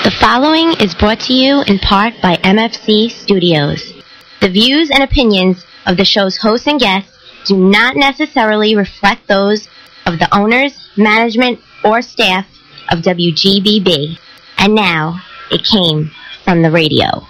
The following is brought to you in part by MFC Studios. The views and opinions of the show's hosts and guests do not necessarily reflect those of the owners, management, or staff of WGBB. And now, it came from the radio.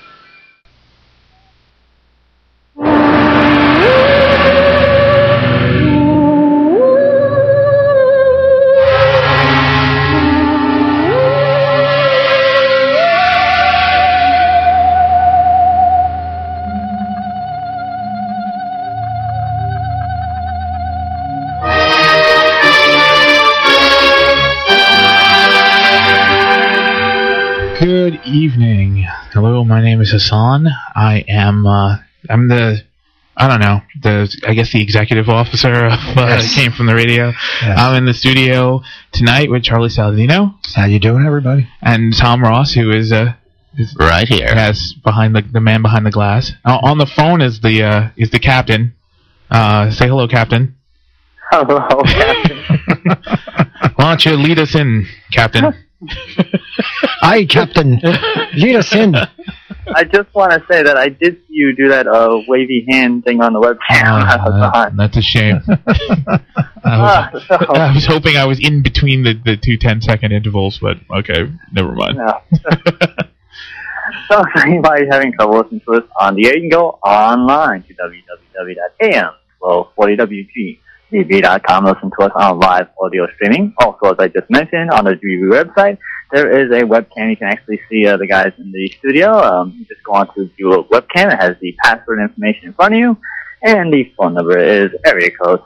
Good evening. Hello, my name is Hassan. I am, I guess the executive officer of Came From the Radio. Yes. I'm in the studio tonight with Charlie Saladino. How you doing, everybody? And Tom Ross, who is right here. Yes, behind the man behind the glass. On the phone is the captain. Say hello, Captain. Hello, Captain. Why don't you lead us in, Captain? Aye, Captain. Lead us in. I just want to say that I did see you do that wavy hand thing on the webcam. That's a shame. I was hoping I was in between the two 10-second intervals, but okay, never mind. No. So if anybody's having trouble listening to us on the air, you can go online to www.am1240wgbbb.com. Listen to us on live audio streaming. Also, as I just mentioned, on the GBB website, there is a webcam. You can actually see the guys in the studio. You just go on to the webcam. It has the password information in front of you. And the phone number is area code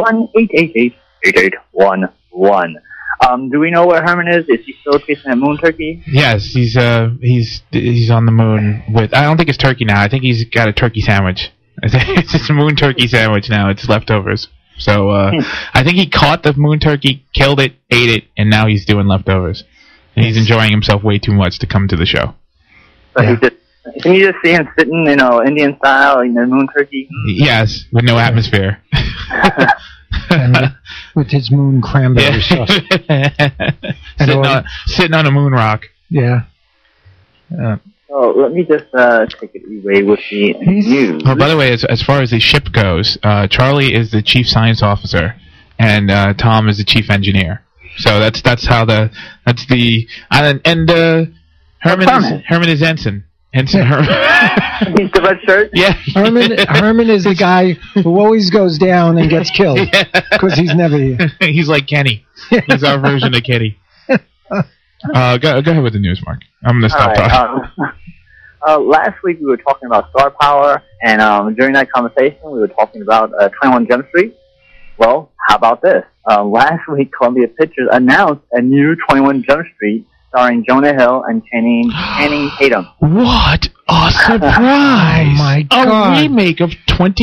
631-888-8811. Do we know where Herman is? Is he still chasing that moon turkey? Yes, he's on the moon with... I don't think it's turkey now. I think he's got a turkey sandwich. It's just a moon turkey sandwich now. It's leftovers. So I think he caught the moon turkey, killed it, ate it, and now he's doing leftovers. And he's enjoying himself way too much to come to the show. So can you just see him sitting, Indian style, in the moon turkey? Yes, with no atmosphere. And with his moon cranberry sauce. Sitting on a moon rock. Yeah. So let me just take it away with the news. Oh, by the way, as far as the ship goes, Charlie is the chief science officer, and Tom is the chief engineer. So Herman is ensign. Ensign Herman. He's the red shirt? Yeah. Herman is the guy who always goes down and gets killed because he's never here. He's like Kenny. He's our version of Kenny. Go ahead with the news, Mark. I'm going to stop talking. Last week we were talking about star power, and during that conversation we were talking about 21 Jump Street. Well, how about this? Last week Columbia Pictures announced a new 21 Jump Street starring Jonah Hill and Channing Tatum. What a surprise! Oh my God! A remake of a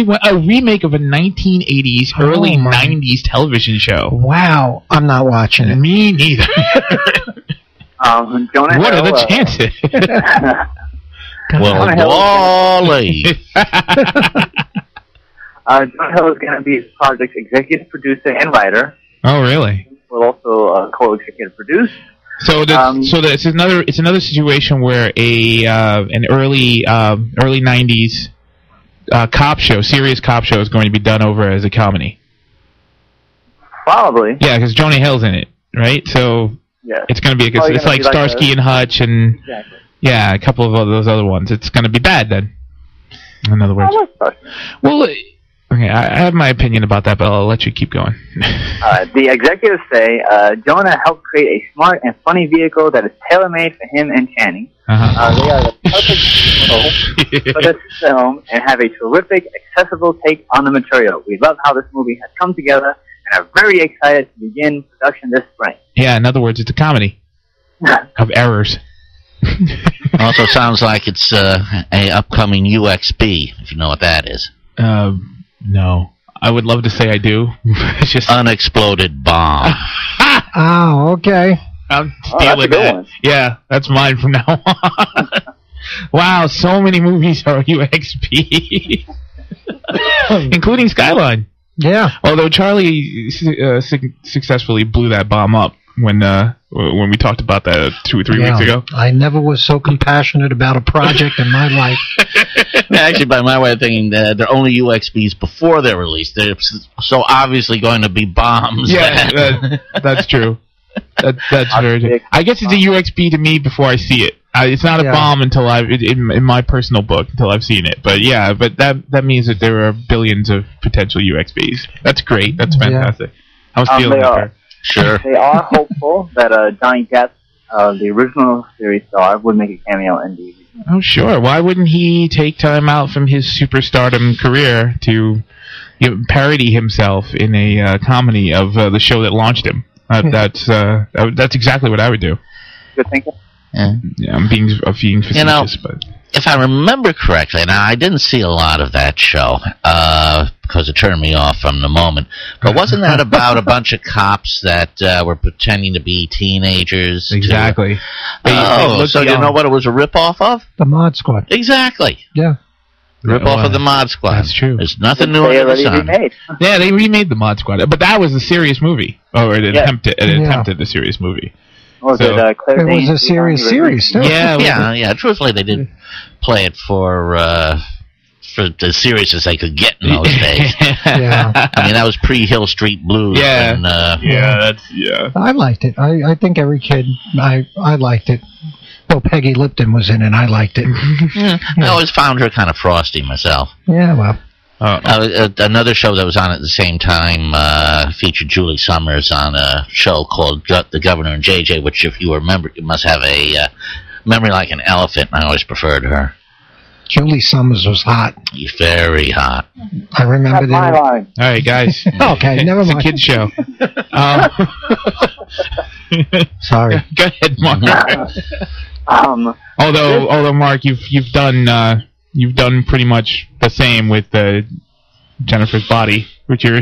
1980s, early 90s television show. Wow, I'm not watching it. Me neither. Jonah what Hill, are the chances? Well, Wally. Jonah Hill is going to be the project's executive producer and writer. Oh, really? Will also co-executive produce. So it's another situation where an early 90s serious cop show is going to be done over as a comedy. Probably. Yeah, because Jonah Hill's in it, right? So yes. It's going to be it's like Starsky and Hutch and exactly. A couple of those other ones. It's going to be bad then. In other words. Well, okay, I have my opinion about that, but I'll let you keep going. The executives say Jonah helped create a smart and funny vehicle that is tailor-made for him and Channing. They are the perfect vehicle for this film and have a terrific, accessible take on the material. We love how this movie has come together and are very excited to begin production this spring. Yeah, in other words, it's a comedy of errors. Also sounds like it's a upcoming UXB, if you know what that is. No. I would love to say I do. It's just unexploded bomb. Oh, okay. I'm stealing that. One. Yeah, that's mine from now on. Wow, so many movies are UXB. Including Skyline. Yeah. Although Charlie successfully blew that bomb up when we talked about that 2 or 3 weeks ago. I never was so compassionate about a project in my life. Actually, by my way of thinking, they're only UXBs before they're released. They're so obviously going to be bombs. Yeah, that's true. That's very true. I guess it's a UXB to me before I see it. It's not a bomb until in my personal book, until I've seen it. But yeah, but that means that there are billions of potential UXBs. That's great. That's fantastic. I was feeling that. Sure. They are hopeful that Johnny Depp, the original series star, would make a cameo in the... Oh, sure. Why wouldn't he take time out from his superstardom career to parody himself in a comedy of the show that launched him? That's exactly what I would do. Good thinking. Yeah, I'm being facetious, but if I remember correctly, now I didn't see a lot of that show because it turned me off from the moment. But wasn't that about a bunch of cops that were pretending to be teenagers? Exactly. So you know what it was a ripoff of? The Mod Squad. Exactly. Yeah. Ripoff of the Mod Squad. That's true. There's nothing new under the sun. Yeah, they remade the Mod Squad, but that was a serious movie, or an attempted a serious movie. It was a serious series, too. Yeah. Truthfully, they did play it for the serious as they could get in those days. I mean, that was pre-Hill Street Blues. I liked it. I think every kid, I liked it. Though Peggy Lipton was in it, I liked it. I always found her kind of frosty myself. Yeah, well. Another show that was on at the same time featured Julie Summers on a show called The Governor and JJ, which, if you remember, you must have a memory like an elephant, and I always preferred her. Julie Summers was hot. Very hot. I remember that. All right, guys. Okay, never mind. It's a kid's show. Sorry. Go ahead, Mark. Although Mark, you've done pretty much the same with Jennifer's Body, which your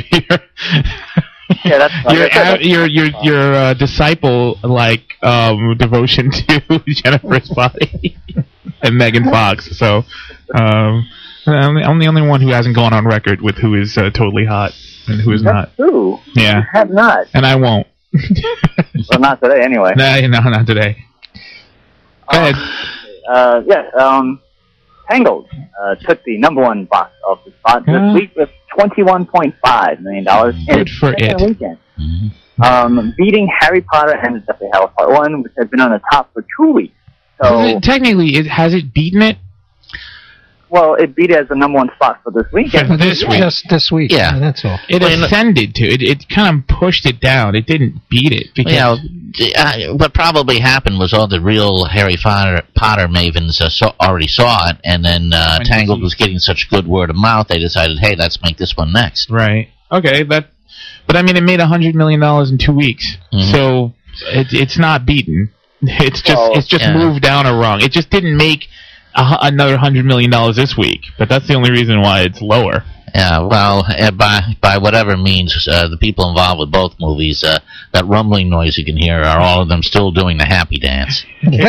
disciple-like devotion to Jennifer's Body and Megan Fox. So I'm the only one who hasn't gone on record with who is totally hot and who is not. True. Yeah. You have not. And I won't. Well, not today, anyway. No, not today. Go ahead. Tangled took the #1 box office spot this week with $21.5 million in its second weekend. Beating Harry Potter and the Deathly Hallows Part 1, which has been on the top for 2 weeks. So technically, has it beaten it? Well, it beat it as the #1 spot for this weekend. Just this week. Yeah, that's all. It ascended to it. It kind of pushed it down. It didn't beat it. Because what probably happened was all the real Harry Potter mavens already saw it, and then Tangled was getting such good word of mouth, they decided, hey, let's make this one next. Right. Okay. But I mean, it made $100 million in 2 weeks, so it's not beaten. It's just moved down a rung. It just didn't make another $100 million this week, but that's the only reason why it's lower. Yeah, well, by whatever means, the people involved with both movies, that rumbling noise you can hear are all of them still doing the happy dance.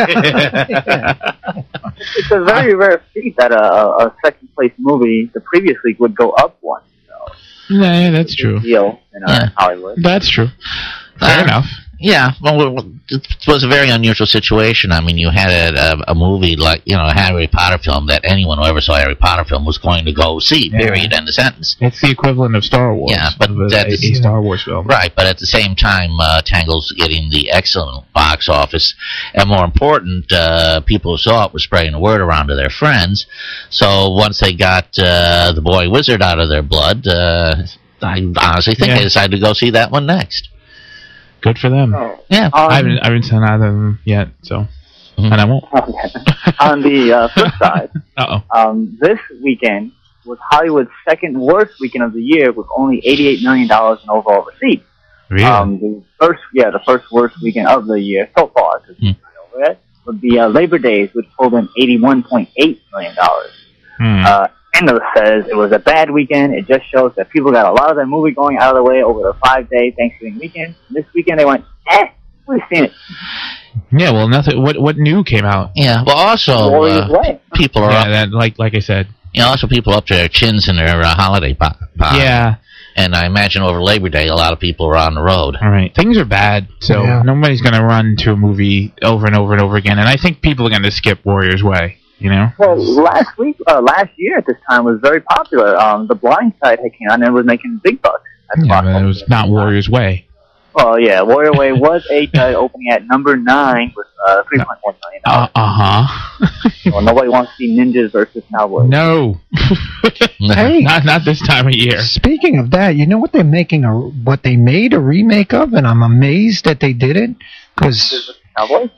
It's a very rare feat that a second place movie the previous week would go up one. So yeah, that's true. Deal in Hollywood. That's true. Fair enough. Yeah, well, it was a very unusual situation. I mean, you had a movie like, a Harry Potter film that anyone who ever saw a Harry Potter film was going to go see, period, end of sentence. It's the equivalent of Star Wars. Yeah, but that's a Star Wars film. Right, but at the same time, Tangled's getting the excellent box office, and more important, people who saw it were spreading the word around to their friends. So once they got The Boy Wizard out of their blood, I honestly think they decided to go see that one next. Good for them. Yeah, I haven't seen either of them yet, so and I won't. Okay. On the flip side, this weekend was Hollywood's second worst weekend of the year, with only $88 million in overall receipts. Really? The first worst weekend of the year so far, because it's not over yet, would be Labor Days, which pulled in $81.8 million. Endo says it was a bad weekend. It just shows that people got a lot of their movie going out of the way over the 5-day Thanksgiving weekend. This weekend they went, we've seen it. Yeah, well, nothing. What new came out? Yeah, well, also people are like I said. Also people up to their chins in their holiday party. Yeah. And I imagine over Labor Day, a lot of people are on the road. All right. Things are bad, so nobody's going to run to a movie over and over and over again. And I think people are going to skip Warrior's Way, you know? Well, last year at this time was very popular. The Blind Side had came out and was making big bucks. Yeah, but it was not Warrior's Way. Well, yeah, Warrior Way was opening at number 9 with $3.1 million. Well, nobody wants to see ninjas versus cowboys. No. Hey, not this time of year. Speaking of that, you know what they're making what they made a remake of, and I'm amazed that they did it because Cowboys.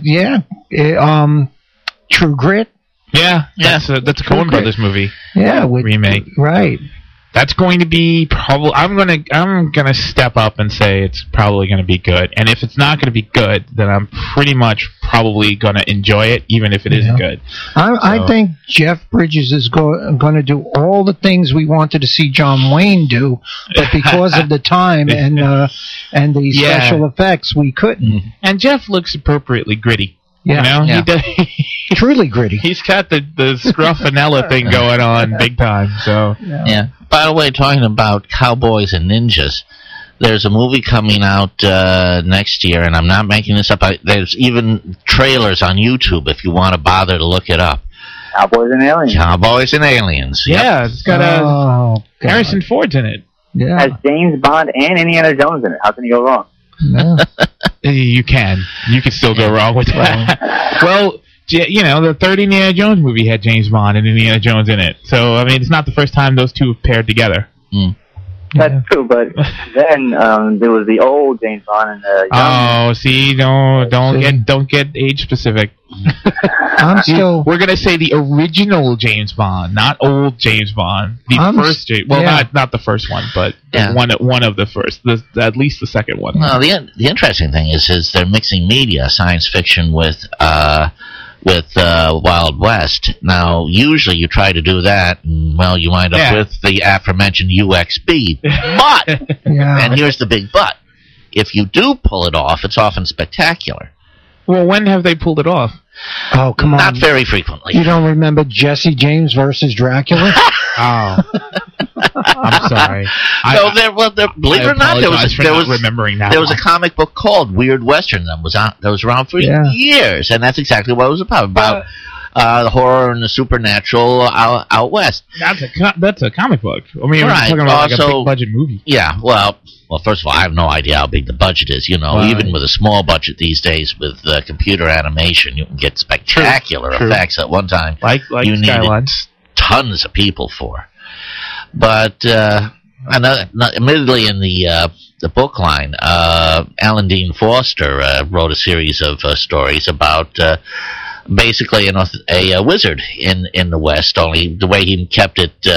True Grit. Yeah, that's a Coen Brothers movie. Yeah, remake. Right. That's going to be probably. I'm gonna step up and say it's probably going to be good. And if it's not going to be good, then I'm pretty much probably going to enjoy it, even if it isn't good. I think Jeff Bridges is going to do all the things we wanted to see John Wayne do, but because of the time and the special effects, we couldn't. And Jeff looks appropriately gritty. Yeah, you know, truly gritty. He's got the scruffanella thing going on big time. So yeah. By the way, talking about cowboys and ninjas, there's a movie coming out next year, and I'm not making this up. There's even trailers on YouTube if you want to bother to look it up. Cowboys and Aliens. Cowboys and Aliens. Yeah, it's got Harrison Ford's in it. Yeah, has James Bond and Indiana Jones in it. How can you go wrong? No. You can still go wrong with that. Well, you know, the third Indiana Jones movie had James Bond and Indiana Jones in it. So, I mean, it's not the first time those two have paired together. That's true, but then there was the old James Bond and the young. Oh, see, don't get age specific. We're gonna say the original James Bond, not old James Bond. The first James. Well, not the first one, but one of the first. At least the second one. Well, the interesting thing is they're mixing media, science fiction with Wild West. Now, usually you try to do that, and, well, you wind up with the aforementioned UXB. But, and here's the big but, if you do pull it off, it's often spectacular. Well, when have they pulled it off? Oh, come on. Not very frequently. You don't remember Jesse James versus Dracula? Oh. I'm sorry. Believe it or not, there was a comic book called Weird Western that was around for years, and that's exactly what it was about the horror and the supernatural out west. That's a comic book. I mean, we're talking about like a big budget movie. Yeah, well, first of all, I have no idea how big the budget is. You know, even with a small budget these days with computer animation, you can get spectacular effects at one time. Like you Skyline. Needed tons of people for. But admittedly, in the book line, Alan Dean Foster wrote a series of stories about basically a wizard in the West. Only the way he kept it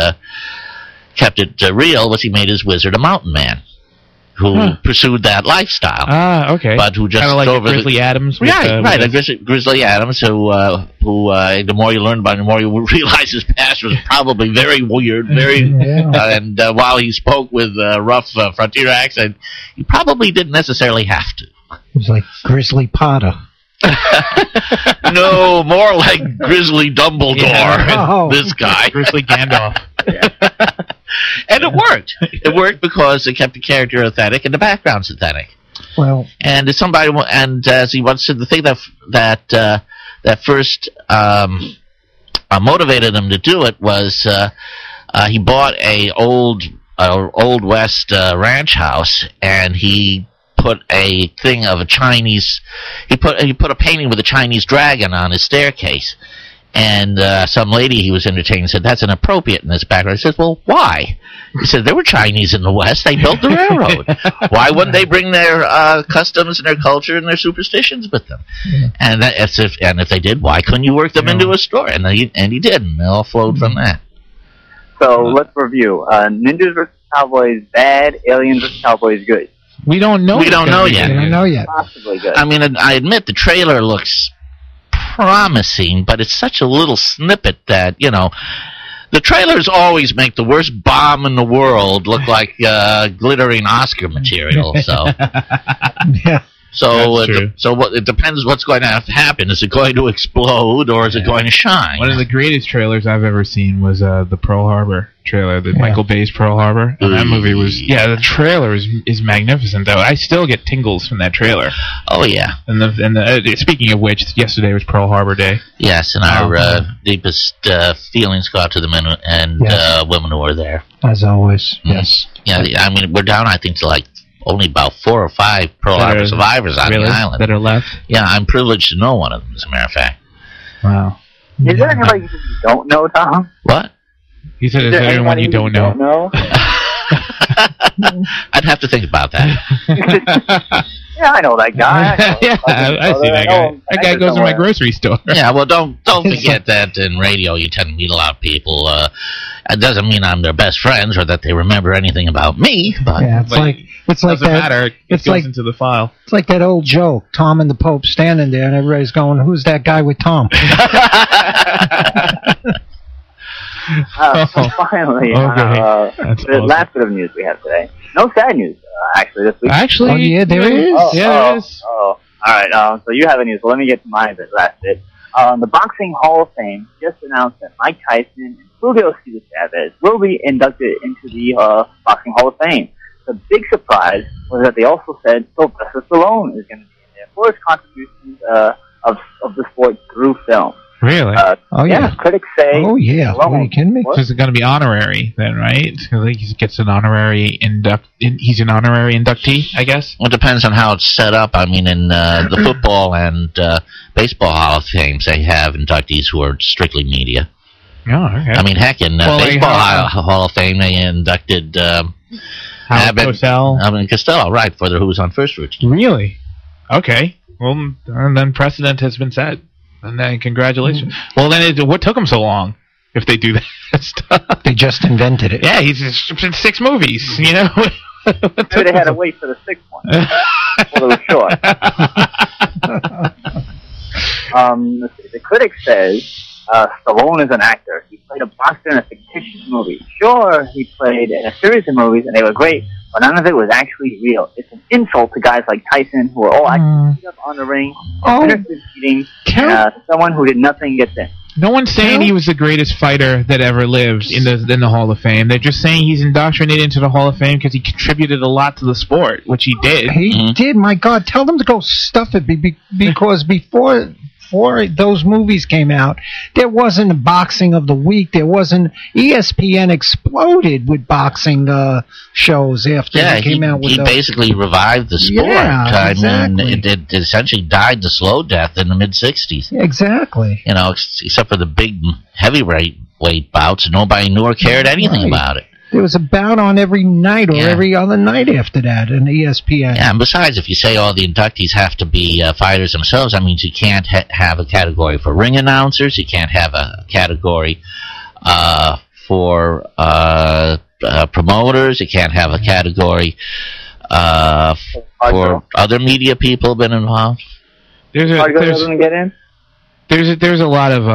real was he made his wizard a mountain man who pursued that lifestyle. Okay. But who just kind of like Grizzly Adams. Grizzly Adams, who the more you learn about him, the more you realize his past was probably very weird, and while he spoke with a rough frontier accent, he probably didn't necessarily have to. It was like Grizzly Potter. No, more like Grizzly Dumbledore. This guy. Grizzly Gandalf. And it worked. It worked because it kept the character authentic and the background synthetic. Well, and as he once said, the thing that first motivated him to do it was he bought a old West ranch house, and he put a thing of a Chinese. He put a painting with a Chinese dragon on his staircase. And some lady he was entertaining said, "That's inappropriate in this background." He says, "Well, why?" He said, "There were Chinese in the West. They built the railroad. Why wouldn't they bring their customs and their culture and their superstitions with them?" Yeah. And if they did, why couldn't you work them into a story? And he did, and it all flowed from that. So let's review. Ninjas vs. Cowboys bad, Aliens vs. Cowboys good. We don't know yet. We don't know yet. Possibly good. I mean, I admit the trailer looks promising, but it's such a little snippet that, you know, the trailers always make the worst bomb in the world look like glittering Oscar material. So, So it depends what's going to have to happen. Is it going to explode or is it going to shine? One of the greatest trailers I've ever seen was the Pearl Harbor trailer, the Michael Bay's Pearl Harbor. And that movie was, the trailer is magnificent, though. I still get tingles from that trailer. Oh, yeah. And speaking of which, yesterday was Pearl Harbor Day. Yes, and our deepest feelings go out to the men and women who are there. As always, yes. Yeah, I mean, we're down, I think, to like only about 4 or 5 Pearl Harbor survivors on the island. That are left? Yeah, I'm privileged to know one of them, as a matter of fact. Wow. Is there anybody you don't know, Tom? What? He said, is there anyone you don't know? I'd have to think about that. Yeah, I know that guy. I see that guy. That guy goes to my grocery store. Yeah, well, don't forget that in radio you tend to meet a lot of people. It doesn't mean I'm their best friends or that they remember anything about me. But it's like doesn't that. Matter. It goes into the file. It's like that old joke: Tom and the Pope standing there, and everybody's going, "Who's that guy with Tom?" Finally, the last bit of news we have today. No sad news, actually, this week. Actually, yeah, there is. There is. All right. So you have a news. So let me get to my last bit. The Boxing Hall of Fame just announced that Mike Tyson and Julio Cesar Chavez will be inducted into the Boxing Hall of Fame. The big surprise was that they also said Sylvester Stallone is going to be in there for his contributions of the sport through film. Really? Critics say. Oh, yeah. Are you kidding me? So it's going to be honorary then, right? So he gets an honorary he's an honorary inductee, I guess? Well, it depends on how it's set up. I mean, in the football and baseball Hall of Fames, they have inductees who are strictly media. Oh, okay. I mean, heck, in baseball Hall of Fame, they inducted Costello, right, for who was on First Routine. Really? Okay. Well, and then precedent has been set. And then congratulations. Well, then what took them so long? If they do that stuff, they just invented it. Yeah, he's in 6 movies. You know, maybe they had to wait for the 6th one. Well, it was short. Let's see. The critic says Stallone is an actor. He played a boxer in a fictitious movie. Sure, he played in a series of movies, and they were great, but none of it was actually real. It's an insult to guys like Tyson, who are all actually beat up on the ring, beating, someone who did nothing gets in. No one's saying he was the greatest fighter that ever lived in the Hall of Fame. They're just saying he's indoctrinated into the Hall of Fame because he contributed a lot to the sport, which he did. He did. My God, tell them to go stuff it because before those movies came out, there wasn't a boxing of the week. There wasn't. ESPN exploded with boxing shows after they came out with. He basically revived the sport. Yeah, exactly. I mean, it essentially died the slow death in the mid-'60s. Exactly. You know, except for the big heavyweight bouts, nobody knew or cared anything about it. There was a bout on every night or every other night after that in ESPN. Yeah, and besides, if you say all the inductees have to be fighters themselves, that means you can't have a category for ring announcers. You can't have a category for promoters. You can't have a category for other media people been involved. There's a lot of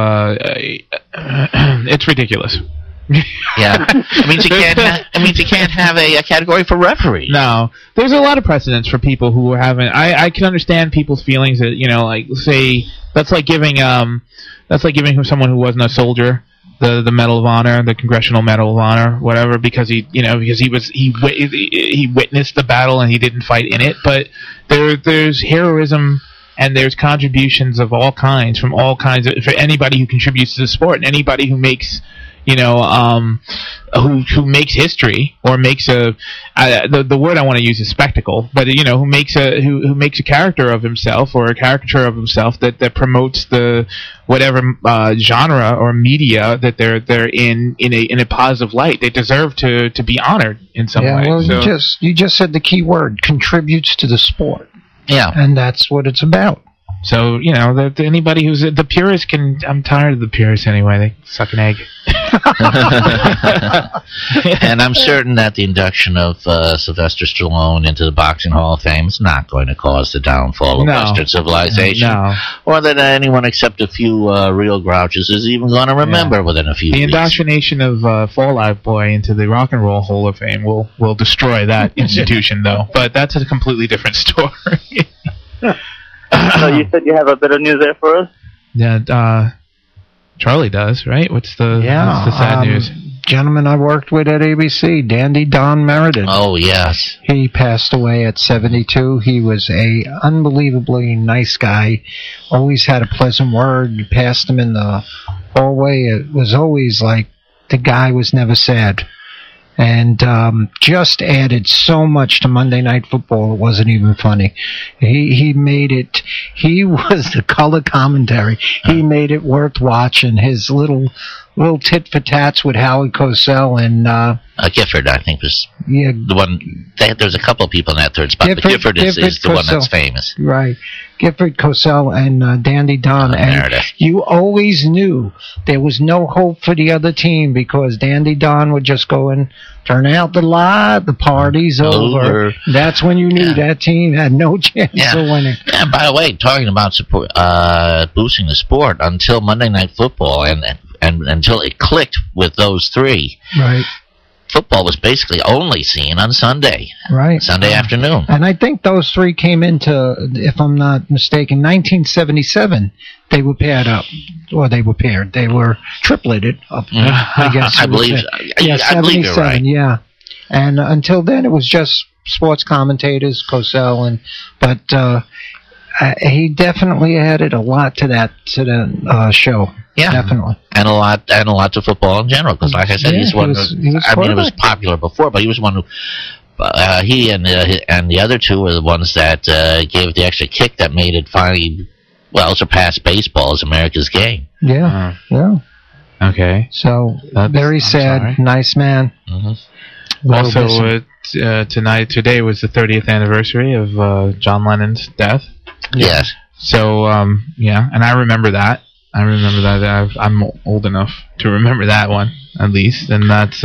it's ridiculous. Yeah, it means you can't have a category for referees. No, there's a lot of precedents for people who haven't. I can understand people's feelings that, you know, like, say that's like giving someone who wasn't a soldier the Medal of Honor, the Congressional Medal of Honor, whatever, because he witnessed the battle and he didn't fight in it. But there's heroism. And there's contributions of all kinds for anybody who contributes to the sport and anybody who makes, you know, who makes history or makes the word I want to use is spectacle, but, you know, who makes a character of himself or a caricature of himself that promotes the whatever genre or media that they're in a positive light. They deserve to be honored in some way. Well, you just said the key word: contributes to the sport. Yeah, and that's what it's about. So, you know, anybody who's the purist can. I'm tired of the purists anyway. They suck an egg. And I'm certain that the induction of Sylvester Stallone into the Boxing Hall of Fame is not going to cause the downfall of Western civilization, or that anyone except a few real grouches is even going to remember within a few weeks. The indoctrination of Fall Out Boy into the Rock and Roll Hall of Fame will destroy that institution, though. But that's a completely different story. So you said you have a bit of news there for us? Yeah, Charlie does, right? What's the sad news? Gentleman I worked with at ABC, Dandy Don Meriden. Oh, yes. He passed away at 72. He was a unbelievably nice guy. Always had a pleasant word. You passed him in the hallway. It was always like the guy was never sad. And just added so much to Monday Night Football. It wasn't even funny. He made it. He was the color commentary. He made it worth watching. His little tit for tats with Howie Cosell and Gifford, I think, was yeah, the one. There's a couple of people in that third spot, but Gifford is the one that's famous. Right. Gifford, Cosell, and Dandy Don. And Meredith. you always knew there was no hope for the other team because Dandy Don would just go and turn out the light, the party's over. That's when you knew that team had no chance of winning. And by the way, talking about support, boosting the sport, until Monday Night Football and until it clicked with those three, right. Football was basically only seen on Sunday. Right. Sunday afternoon. And I think those three came into, if I'm not mistaken, 1977. They were paired up. Or they were paired. They were tripleted up, I guess. I believe you're right. Yeah. And until then, it was just sports commentators, Cosell, but he definitely added a lot to the show. Yeah, definitely, and a lot to football in general. Because, like I said, he's one. It was popular before, but he was one who. He and the other two were the ones that gave the extra kick that made it finally, surpass baseball as America's game. Yeah, yeah. Okay. So very sad. Sorry. Nice man. Mm-hmm. Also, today was the 30th anniversary of John Lennon's death. Yes. So, and I remember that. I'm old enough to remember that one, at least. And that's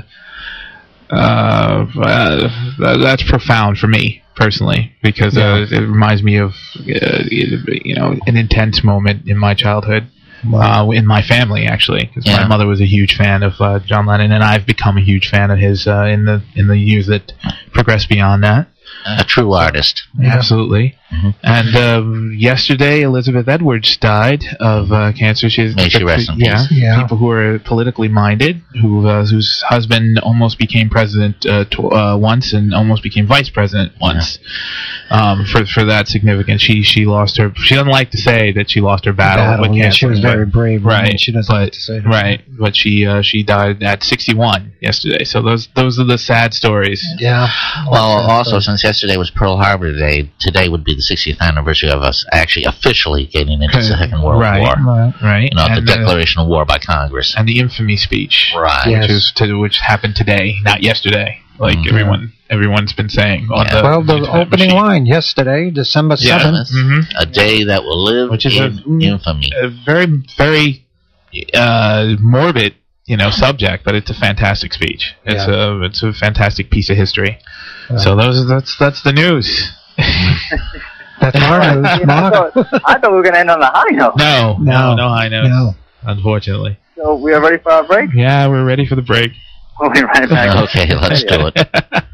profound for me, personally, because it reminds me of, an intense moment in my childhood. Wow. In my family, actually, because my mother was a huge fan of John Lennon, and I've become a huge fan of his in the years that progressed beyond that. A true artist. Absolutely. Mm-hmm. And yesterday, Elizabeth Edwards died of cancer. May she rest in peace. People who are politically minded, whose husband almost became president once and almost became vice president once. For that significance, she lost her. She doesn't like to say that she lost her battle with cancer. She was very brave. Right. She doesn't like to say that. Right. But she died at 61 yesterday. So those are the sad stories. Yeah. Well, also since yesterday was Pearl Harbor Day, today would be the 60th anniversary of us actually officially getting into the Second World War. Right. The declaration of war by Congress and the infamy speech. Right. Yes. Which happened today, not yesterday. Like everyone's been saying. On the opening line yesterday, December 7th. A day that will live in infamy. A very, very morbid, subject, but it's a fantastic speech. It's a fantastic piece of history. So that's the news. That's our news, Mark. I thought we were going to end on a high note. No high notes, unfortunately. So we are ready for our break? Yeah, we're ready for the break. We'll be right back. Okay, let's do it.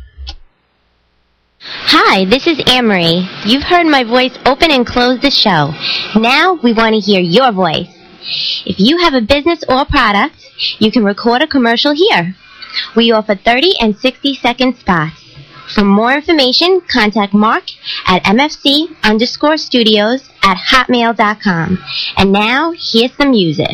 Hi, this is Anne-Marie. You've heard my voice open and close the show. Now we want to hear your voice. If you have a business or product, you can record a commercial here. We offer 30 and 60-second spots. For more information, contact Mark at mfc_studios@hotmail.com. And now, here's some music.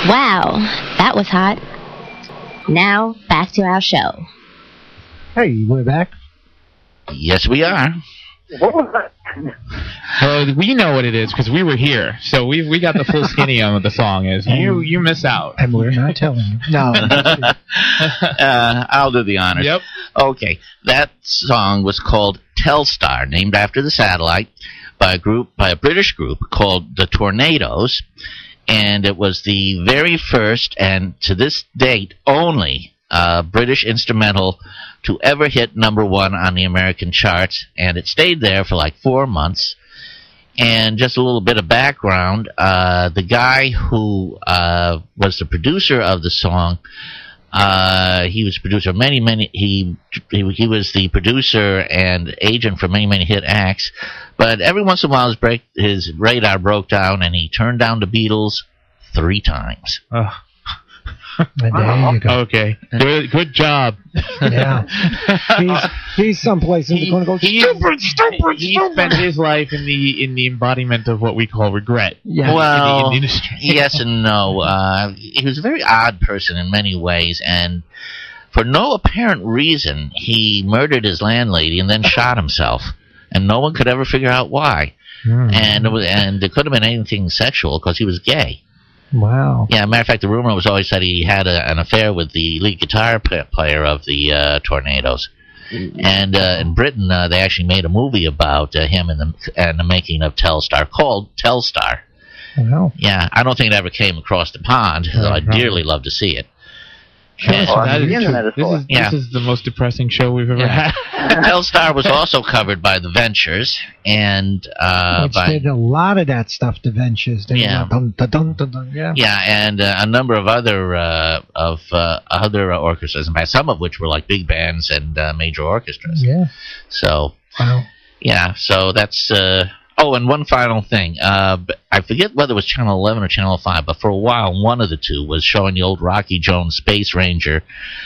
Wow, that was hot. Now, back to our show. Hey, we're back. Yes, we are. What was that? We know what it is because we were here, so we got the full skinny on what the song is. You miss out, and we're not telling you. No, I'll do the honors. Yep. Okay, that song was called Telstar, named after the satellite, by a British group called the Tornadoes, and it was the very first and to this date only British instrumental to ever hit number 1 on the American charts, and it stayed there for like 4 months. And just a little bit of background, the guy who was the producer of the song, he was producer of many, he was the producer and agent for many hit acts, but every once in a while his radar broke down and he turned down the Beatles 3 times. And there you go. Okay, good job. Yeah, he's someplace and they're going to go stupid. He spent his life in the embodiment of what we call regret. Yeah. Well, in the industry. Yes and no. He was a very odd person in many ways, and for no apparent reason, he murdered his landlady and then shot himself, and no one could ever figure out why. And it could have been anything sexual because he was gay. Wow. Yeah, matter of fact, the rumor was always that he had an affair with the lead guitar player of the Tornadoes. And in Britain, they actually made a movie about him and the making of Telstar called Telstar. Wow. Yeah, I don't think it ever came across the pond, though I'd dearly love to see it. This Yeah. is the most depressing show we've ever had. Telstar was also covered by the Ventures, and Which did a lot of that stuff, the Ventures. They Yeah. were dun, dun, dun, dun, dun, yeah. yeah, and a number of other orchestras, in fact, some of which were like big bands and major orchestras. Yeah. So Wow. yeah, so that's. Oh, and one final thing. I forget whether it was Channel 11 or Channel 5, but for a while, one of the two was showing the old Rocky Jones Space Ranger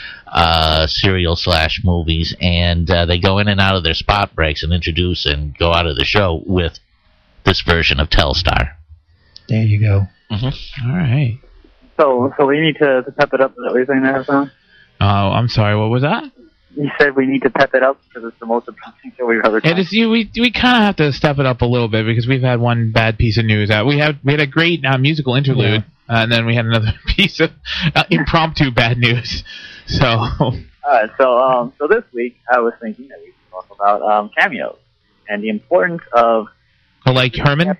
serial/movies, and they go in and out of their spot breaks and introduce and go out of the show with this version of Telstar. There you go. Mm-hmm. All right. So we need to pep it up. Is that what you're saying there, Hassan? Oh, I'm sorry. What was that? You said we need to pep it up because it's the most depressing show we've ever done. It is. We kind of have to step it up a little bit because we've had one bad piece of news. We had a great musical interlude, and then we had another piece of impromptu bad news. So. All right. So this week I was thinking that we could talk about cameos and the importance of. Like Herman.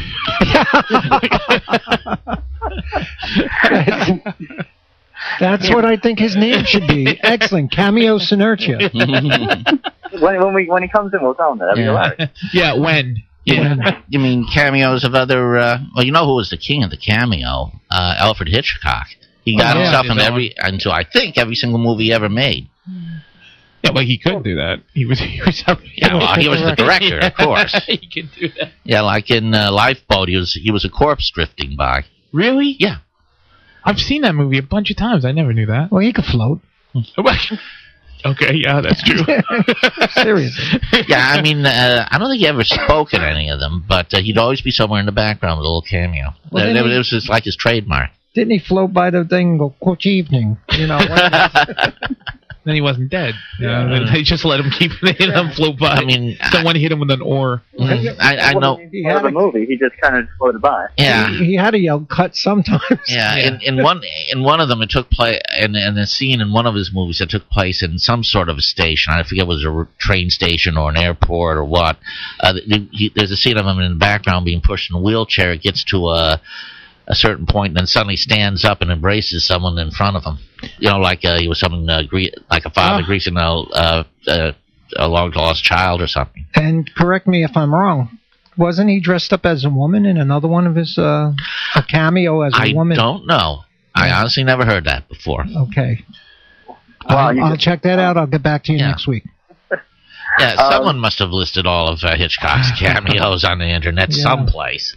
That's what I think his name should be. Excellent. Cameo Synertia. when he comes in, we'll tell him that. That'd be hilarious. Yeah, when? Yeah. You mean cameos of other... well, you know who was the king of the cameo? Alfred Hitchcock. He got himself into I think, every single movie he ever made. Yeah, well, he could do that. He was he was the director, of course. He could do that. Yeah, like in Lifeboat, he was a corpse drifting by. Really? Yeah. I've seen that movie a bunch of times. I never knew that. Well, he could float. Okay, yeah, that's true. Seriously. Yeah, I mean, I don't think he ever spoke in any of them, but he'd always be somewhere in the background with a little cameo. Well, it was just like his trademark. Didn't he float by the thing and go, "Good evening"? You know. Then he wasn't dead. They just let him float by. I mean, someone hit him with an oar. I know. He had a movie. He just kind of floated by. Yeah, he had to yell cut sometimes. Yeah, in one of them, it took place, and a scene in one of his movies that took place in some sort of a station. I forget, was it a train station or an airport or what. There's a scene of him in the background being pushed in a wheelchair. It gets to a certain point, and then suddenly stands up and embraces someone in front of him. You know, like he was something like a father greasing a long lost child or something. And correct me if I'm wrong. Wasn't he dressed up as a woman in another one of his a cameo as a woman? I don't know. I honestly never heard that before. Okay. Well, I'll check that out. I'll get back to you next week. Yeah, someone must have listed all of Hitchcock's cameos on the internet someplace.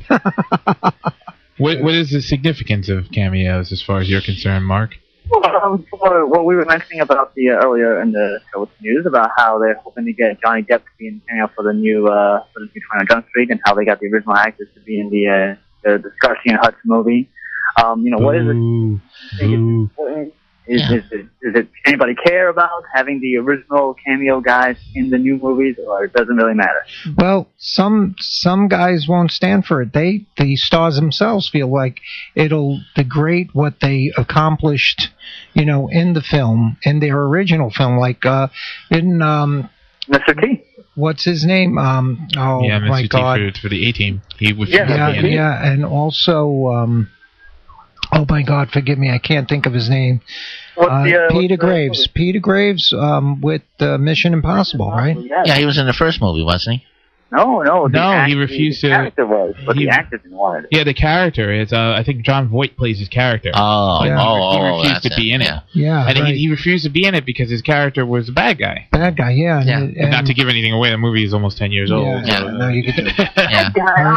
What is the significance of cameos as far as you're concerned, Mark? For what we were mentioning about the earlier in the show news about how they're hoping to get Johnny Depp to be in cameo for the new 20 Jump Street, and how they got the original actors to be in the Starsky and Hutch movie. What is it? Think it's important? Is it anybody care about having the original cameo guys in the new movies, or it doesn't really matter? Well, some guys won't stand for it. The stars themselves feel like it'll degrade what they accomplished, in the film, in their original film, like in Mr. T. What's his name? Mr. My T God. for the A-Team. He was and also. Oh my God! Forgive me, I can't think of his name. Peter Graves. Peter Graves with Mission Impossible, right? Yeah, he was in the first movie, wasn't he? No. He refused to. The character was, but the actor didn't want it. Yeah, the character is. I think John Voight plays his character. Yeah. He refused to be in it. Yeah, and right. he refused to be in it because his character was a bad guy. Bad guy, yeah. And not to give anything away, the movie is almost 10 years old. No, you could. Yeah.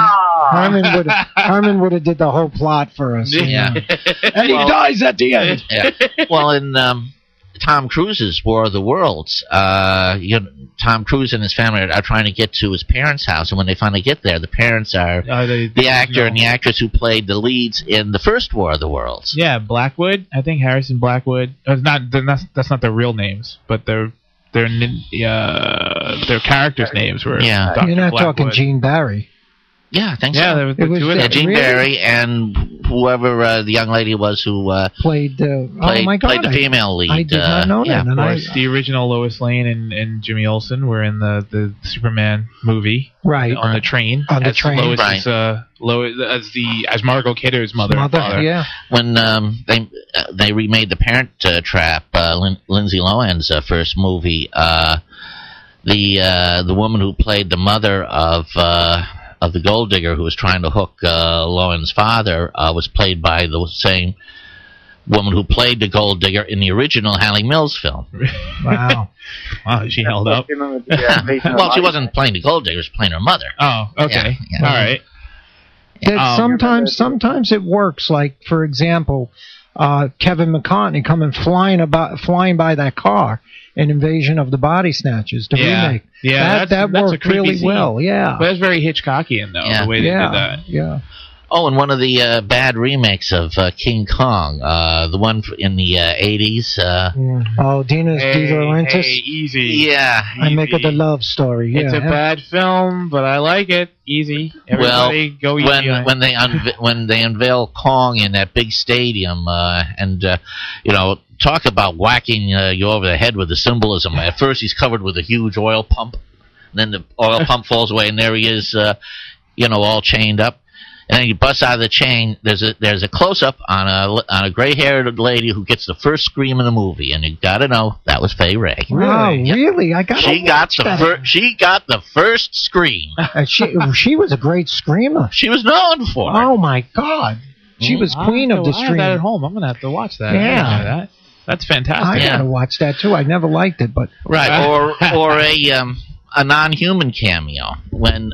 Herman would have did the whole plot for us. Yeah. And he dies at the end. Yeah. Well, in Tom Cruise's War of the Worlds, Tom Cruise and his family are trying to get to his parents' house, and when they finally get there, the parents are the actor and the actress who played the leads in the first War of the Worlds. Yeah, Blackwood. I think Harrison Blackwood. That's not their real names, but their characters' names were. Yeah, You're not Blackwood. talking Gene Barry. Yeah, I think so. There was two of them. Gene Barry and whoever the young lady was who played played the female lead. I did not know that. Of course, the original Lois Lane and Jimmy Olsen were in the Superman movie. Right. On the train. On the train. Lois right. as Margot Kidder's mother. Yeah. When they remade The Parent Trap, Lindsay Lohan's first movie, the woman who played the mother of the gold digger who was trying to hook Lohan's father was played by the same woman who played the gold digger in the original Hallie Mills film. Wow. Wow, she held up. Well, she wasn't playing the gold digger; she was playing her mother. Oh, okay. Yeah. All right. Sometimes it works. Like, for example, Kevin McCartney coming flying by that car in Invasion of the Body Snatchers, the remake. Yeah, that worked really well. Yeah, but that's very Hitchcockian though, the way they did that. Yeah. Oh, and one of the bad remakes of King Kong, the one in the 80s. Oh, De Laurentiis? Hey, easy. Yeah. I make it a love story. Yeah. It's a bad film, but I like it. Easy. Everybody go easy. When they unveil Kong in that big stadium, and talk about whacking you over the head with the symbolism. At first, he's covered with a huge oil pump, and then the oil pump falls away, and there he is, all chained up. And then he busts out of the chain. There's a close up on a gray-haired lady who gets the first scream in the movie, and you got to know that was Fay Wray. Wow, really? She got the first scream. She was a great screamer. She was known for it. Oh my God, she was queen of the scream. I have that at home. I'm gonna have to watch that. Yeah, that's fantastic. I gotta watch that too. I never liked it, but right or a non-human cameo when.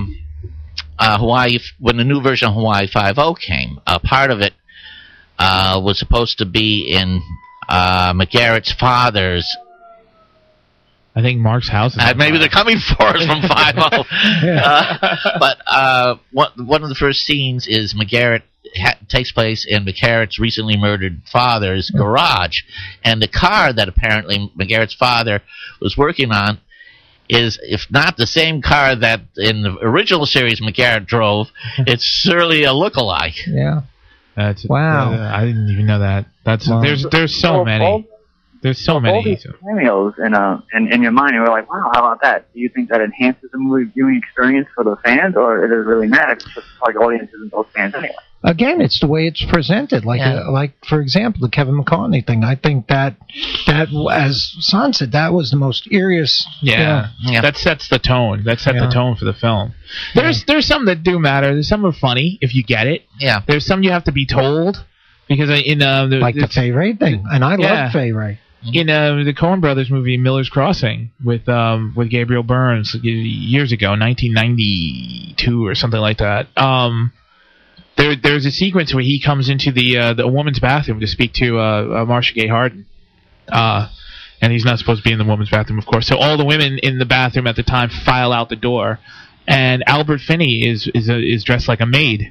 When the new version of Hawaii 5-0 came, part of it was supposed to be in McGarrett's father's. I think Mark's house is maybe they're coming for us from 5-0. But one of the first scenes is McGarrett takes place in McGarrett's recently murdered father's garage. And the car that apparently McGarrett's father was working on is, if not the same car that in the original series McGarrett drove, it's certainly a look-alike. Yeah. Wow. I didn't even know that. There's so many. There's so many. All these cameos in your mind, you're like, wow, how about that? Do you think that enhances the movie viewing experience for the fans, or it doesn't really matter because it's like audiences and those fans anyway? Again, it's the way it's presented. Like for example, the Kevin McCartney thing. I think that as Son said, that was the most eeriest. Yeah. That sets the tone. That set the tone for the film. There's some that do matter. There's some are funny if you get it. Yeah. There's some you have to be told because the Fay Wray thing, and I love Fay Wray. In the Coen Brothers movie Miller's Crossing with Gabriel Byrne years ago, 1992 or something like that. There's a sequence where he comes into the woman's bathroom to speak to Marcia Gay Harden, and he's not supposed to be in the woman's bathroom, of course. So all the women in the bathroom at the time file out the door, and Albert Finney is dressed like a maid.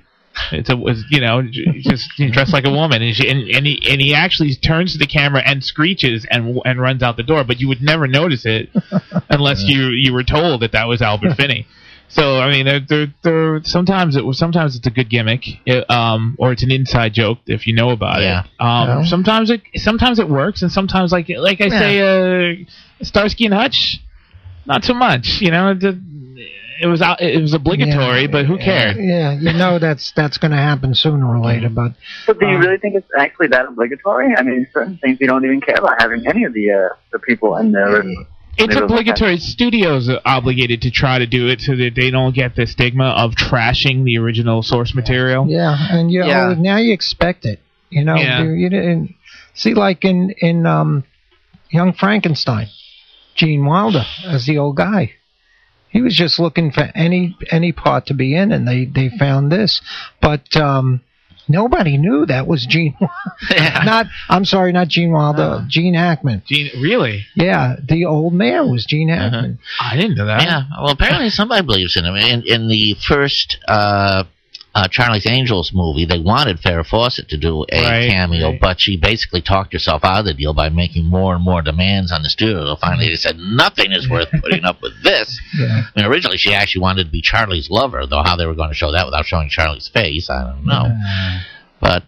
just dressed like a woman, and he actually turns to the camera and screeches and runs out the door, but you would never notice it unless you were told that was Albert Finney. So I mean, they're sometimes it's a good gimmick, or it's an inside joke if you know about it. Sometimes it works, and sometimes like I say, Starsky and Hutch, not so much. It was obligatory, but who cared? Yeah, that's going to happen sooner or later. But do you really think it's actually that obligatory? I mean, certain things you don't even care about having any of the people in there. It's obligatory. Studios are obligated to try to do it so that they don't get the stigma of trashing the original source material. Yeah, and now you expect it. You didn't see, like in Young Frankenstein, Gene Wilder as the old guy. He was just looking for any part to be in, and they found this. But nobody knew that was Gene. Not Gene Wilder. Gene Hackman. Really? Yeah, the old man was Gene Hackman. I didn't know that. Yeah. Well, apparently somebody believes in him. In the first Charlie's Angels movie, they wanted Farrah Fawcett to do a cameo, but she basically talked herself out of the deal by making more and more demands on the studio. So finally, they said nothing is worth putting up with this. I mean, originally she actually wanted to be Charlie's lover, though how they were going to show that without showing Charlie's face, I don't know. But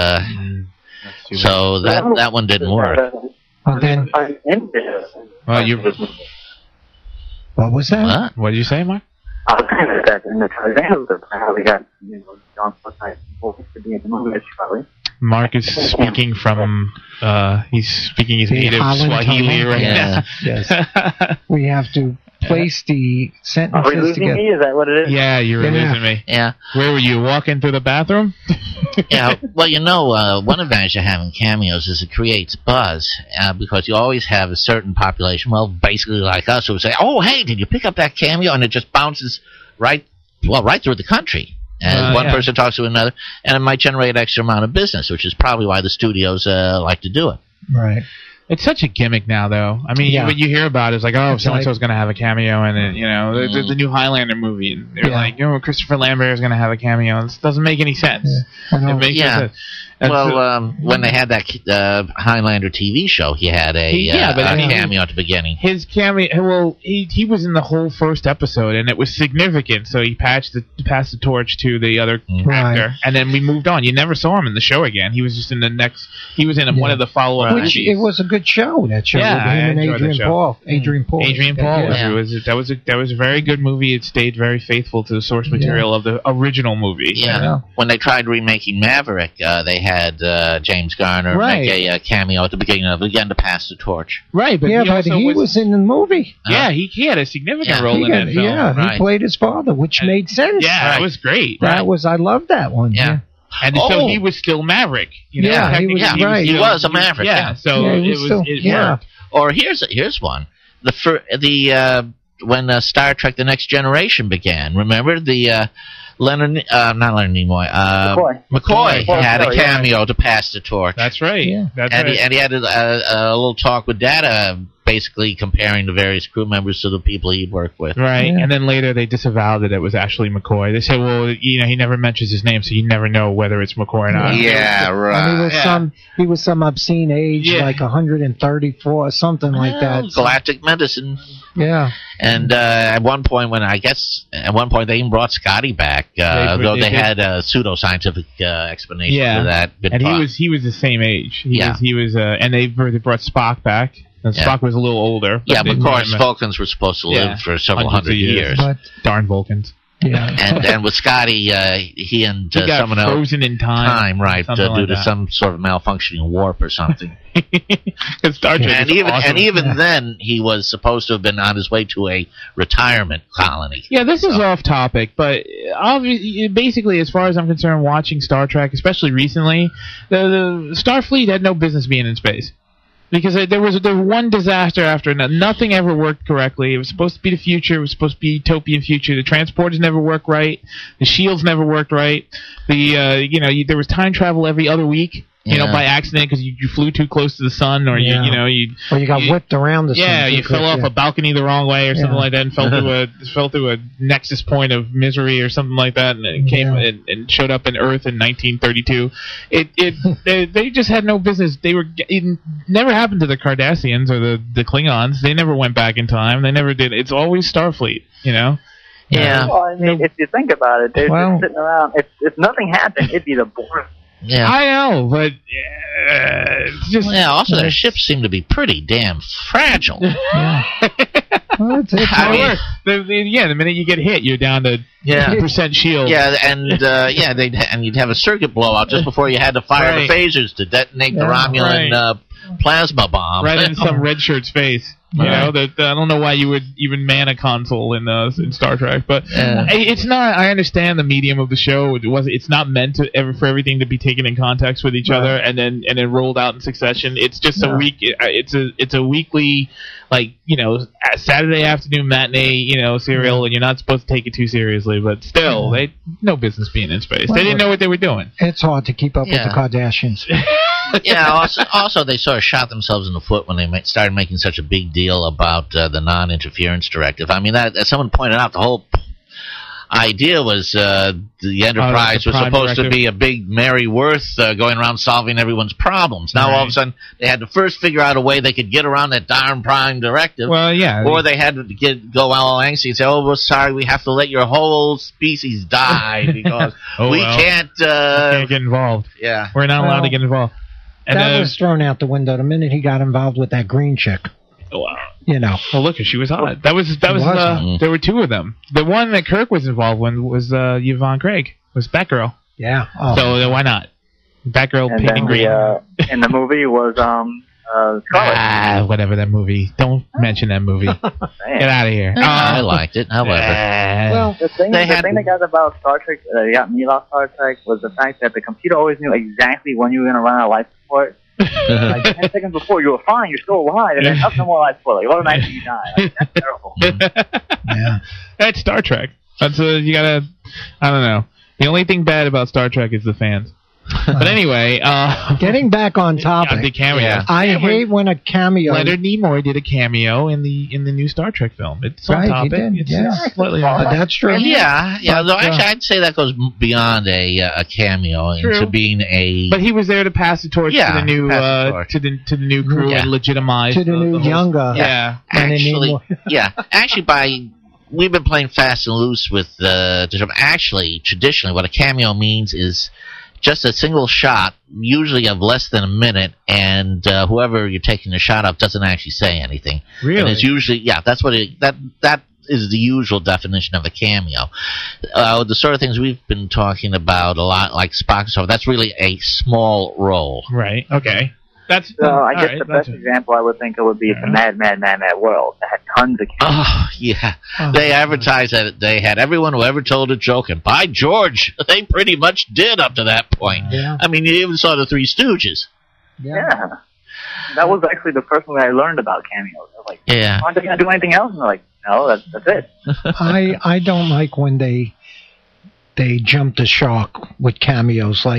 so that one didn't work. Well, then, what was that? What did you say, Mark? I was saying that in the Tarzan, how we got John Forsythe to be in the movie, probably. Mark is speaking from he's speaking his native Swahili right now. Yes. We have to place the sentences Are we losing together. me? Is that what it is? Yeah, you were losing me. Yeah. Where were you, walking through the bathroom? Yeah, well, one advantage of having cameos is it creates buzz, because you always have a certain population, well, basically like us, who would say, oh, hey, did you pick up that cameo? And it just bounces right through the country. And one person talks to another, and it might generate an extra amount of business, which is probably why the studios like to do it. Right. It's such a gimmick now, though. I mean, what you hear about is like, oh, so-and-so's going to have a cameo in it. The new Highlander movie. And they're like, Christopher Lambert is going to have a cameo. This doesn't make any sense. It makes no sense. Well, when they had that Highlander TV show, he had a cameo at the beginning. His cameo, he was in the whole first episode, and it was significant. So he passed the torch to the other actor, and then we moved on. You never saw him in the show again. He was just in the next. He was in one of the follow-up movies. It was a good show. That show with him and Adrian Paul. Adrian Paul. That was a very good movie. It stayed very faithful to the source material of the original movie. Yeah. When they tried remaking Maverick, they had James Garner make a cameo at the beginning of it, again, to pass the torch. Right, but he was in the movie. Yeah, he had a significant role in that film. Yeah, he played his father, which made sense. Yeah, that was great. I loved that one. Yeah. And so he was still Maverick. He was a Maverick. Yeah, so it worked. Or here's one. When Star Trek: The Next Generation began, remember the not Leonard Nimoy. McCoy had a cameo to pass the torch. That's right. Yeah. And he had a little talk with Data, basically comparing the various crew members to the people he'd worked with. Right. Yeah. And then later they disavowed that it was actually McCoy. They said, well, he never mentions his name, so you never know whether it's McCoy or not. Yeah, right. And he was some obscene age, like 134 or something like that. Galactic medicine. Yeah. And at one point they even brought Scotty back, though they had a pseudo-scientific explanation for that. And he was the same age. He was and they brought Spock back. And Spock was a little older. Yeah, but of course, Vulcans were supposed to live for several hundred years. Darn Vulcans. Yeah. and with Scotty, he and someone else frozen in time, right, due to some sort of malfunctioning warp or something. Star Trek and even then, he was supposed to have been on his way to a retirement colony. Yeah, this is off topic, but basically, as far as I'm concerned, watching Star Trek, especially recently, the Starfleet had no business being in space. Because there was one disaster after another. Nothing ever worked correctly. It was supposed to be the future. It was supposed to be utopian future. The transporters never worked right. The shields never worked right. There was time travel every other week. You know, by accident because you flew too close to the sun, or you got whipped around the sun. Yeah, you fell off a balcony the wrong way or something like that, and fell through a nexus point of misery or something like that, and it came and showed up in Earth in 1932. They just had no business. It never happened to the Cardassians or the Klingons. They never went back in time. They never did. It's always Starfleet. You know. Yeah. Well, I mean, if you think about it, they're just sitting around. If nothing happened, it'd be the boring. Yeah. I know, but it's just... also their ships seem to be pretty damn fragile. Well, the minute you get hit, you're down to 50% shield. Yeah, and you'd have a circuit blowout just before you had to fire the phasers to detonate the Romulan plasma bomb. Right in some red shirt's face. You know, I don't know why you would even man a console in Star Trek, but it's not. I understand the medium of the show. It's not meant for everything to be taken in context with each other and then rolled out in succession. It's just a week. It's a weekly, like, you know, Saturday afternoon matinee, you know, serial, and you're not supposed to take it too seriously. But still, they no business being in space. They didn't know what they were doing. It's hard to keep up with the Kardashians. Also, they sort of shot themselves in the foot when they started making such a big deal about the non-interference directive. I mean, as someone pointed out, the whole idea was the Enterprise was supposed to be a big Mary Worth going around solving everyone's problems. Now, all of a sudden, they had to first figure out a way they could get around that darn prime directive. Well, yeah. Or they had to go all angsty and say, "Oh, we're sorry, we have to let your whole species die because we can't get involved." Yeah. We're not allowed to get involved. And that was thrown out the window the minute he got involved with that green chick. Wow. You know. Well, look, she was hot. There were two of them. The one that Kirk was involved with was Yvonne Craig. Was Batgirl. Yeah. So why not? Batgirl and painting green. In the movie was Scarlet. Whatever that movie. Don't mention that movie. Get out of here. I liked it. However, well, the thing that got about Star Trek, got me about Star Trek was the fact that the computer always knew exactly when you were going to run out of life support. Like 10 seconds before, you were fine, you're still alive, and then up no more life support. Like, automatically you die. Like, that's terrible. Yeah. That's Star Trek. That's you gotta. I don't know. The only thing bad about Star Trek is the fans. But anyway, getting back on topic, the cameo. I hate when a cameo. Leonard Nimoy did a cameo in the new Star Trek film. It's on topic. It's slightly that's true. Yeah. Though actually, I'd say that goes beyond a cameo into being a. But he was there to pass the torch to the new to the new crew and legitimize to the new younger. Yeah. Actually, we've been playing fast and loose with actually traditionally what a cameo means is just a single shot, usually of less than a minute, and whoever you're taking the shot of doesn't actually say anything. Really? And it's usually, that's what that is the usual definition of a cameo. The sort of things we've been talking about a lot, like Spock and stuff, that's really a small role. Right, okay. That's I guess the best example I would think of would be the Mad World. That had tons of cameos. Oh, yeah. They advertised that they had everyone who ever told a joke, and by George, they pretty much did up to that point. Yeah. I mean, you even saw the Three Stooges. Yeah. That was actually the first one I learned about cameos. I was like, aren't they going to do anything else? And they're like, no, that's it. I don't like when they jump the shark with cameos, like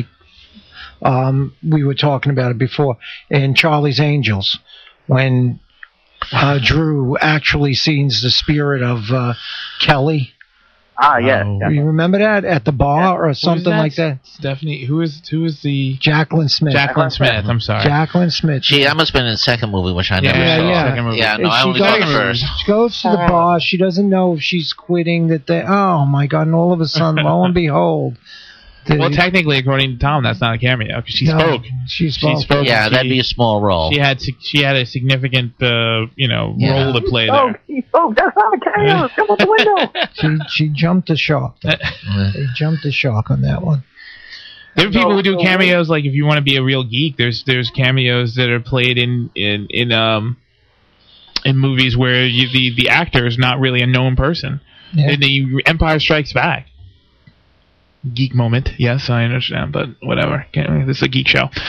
we were talking about it before in Charlie's Angels, when Drew actually sees the spirit of Kelly. Ah, yes. You remember that at the bar or something like that? Stephanie, who is the Jacqueline Smith? Jacqueline Smith. I'm sorry. Jacqueline Smith. That must have been in the second movie, which I never saw. Second movie. Yeah, no, I only saw the first. She goes to the bar. She doesn't know if she's quitting. Oh my God! And all of a sudden, lo and behold. Well, technically, according to Tom, that's not a cameo because she spoke. She spoke. Yeah, that'd be a small role. She had a significant, role to play there. He spoke. That's not a cameo. Come out the window. She jumped the shark. They jumped the shark on that one. There are people who do cameos. Like if you want to be a real geek, there's cameos that are played in movies where the actor is not really a known person. Yeah. In the Empire Strikes Back. Geek moment, yes, I understand, but whatever. This is a geek show.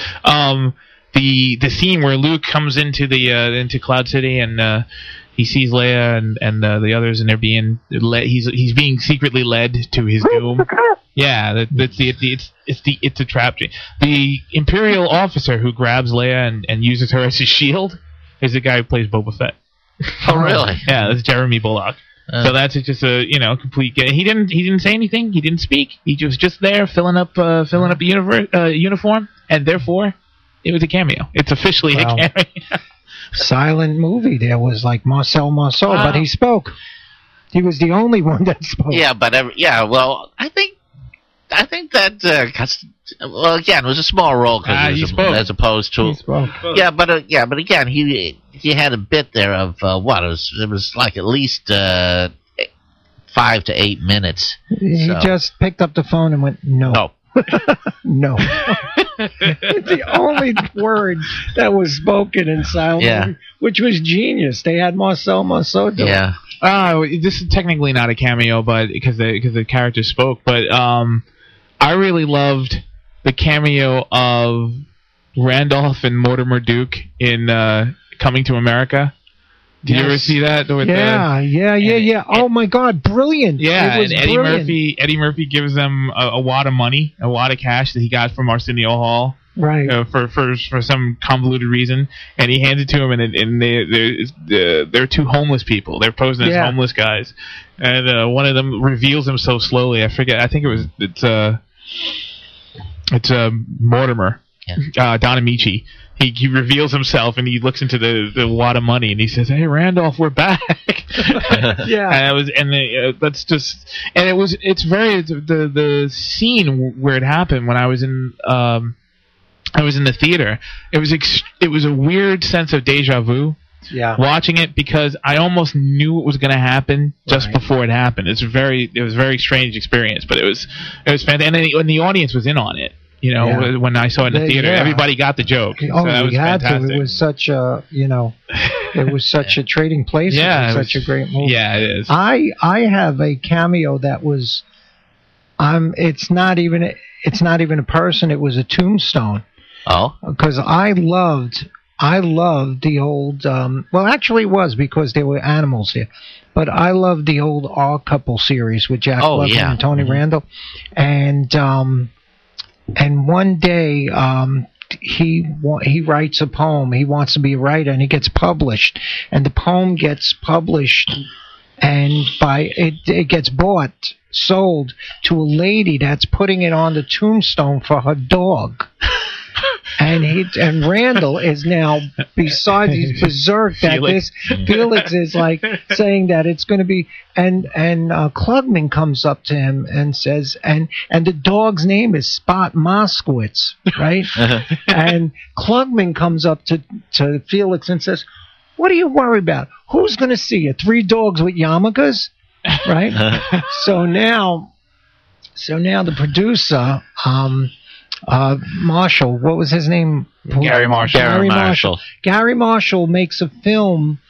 The scene where Luke comes into into Cloud City and he sees Leia and the others, and they're being he's being secretly led to his doom. Yeah, it's a trap. The Imperial officer who grabs Leia and uses her as a shield is the guy who plays Boba Fett. Oh, really? Yeah, that's Jeremy Bullock. So that's just a complete. He didn't say anything. He didn't speak. He was just there filling up a uniform, and therefore it was a cameo. It's officially a cameo. Silent movie. There was like Marcel Marceau, but he spoke. He was the only one that spoke. Yeah, but well, I think that well, again, it was a small role as opposed to. He spoke. Yeah, but again, he had a bit there of what it was like at least 5 to 8 minutes. He just picked up the phone and went no. No. The only word that was spoken in silent, which was genius. They had Marcel Marceau do it. This is technically not a cameo, but because the character spoke. But I really loved the cameo of Randolph and Mortimer Duke in Coming to America. Did you ever see that? Yeah. Oh my God, brilliant! Yeah, it was and Eddie Murphy gives them a wad of money, a wad of cash that he got from Arsenio Hall, right? For some convoluted reason, and he hands it to him, and they're two homeless people. They're posing as homeless guys, and one of them reveals himself slowly. I forget. I think it's Mortimer, Don Amici. He reveals himself and he looks into the wad of money and he says, "Hey, Randolph, we're back." The scene where it happened when I was in the theater. It was a weird sense of deja vu. Yeah. Watching it because I almost knew it was going to happen just before it happened. It was a very strange experience, but it was fantastic, and the audience was in on it. When I saw it in the theater, everybody got the joke. Oh, so that was fantastic. It was such a, it was such a trading place. Yeah, it was such a great movie. Yeah, it is. I have a cameo that was, it's not even a person. It was a tombstone. Oh, because I loved the old. Well, actually, it was because there were animals there, but I loved the old Odd Couple series with Jack Lemmon and Tony Randall, and one day he writes a poem. He wants to be a writer, and he gets published, and the poem gets published, and it gets sold to a lady that's putting it on the tombstone for her dog. And Randall is now, besides he's berserk that Felix is like saying that it's going to be, and Klugman comes up to him and says, and the dog's name is Spot Moskowitz, right? And Klugman comes up to Felix and says, "What do you worry about? Who's going to see you? 3 dogs with yarmulkes?" Right? So now the producer, Marshall, what was his name? Gary Marshall. Gary Marshall makes a film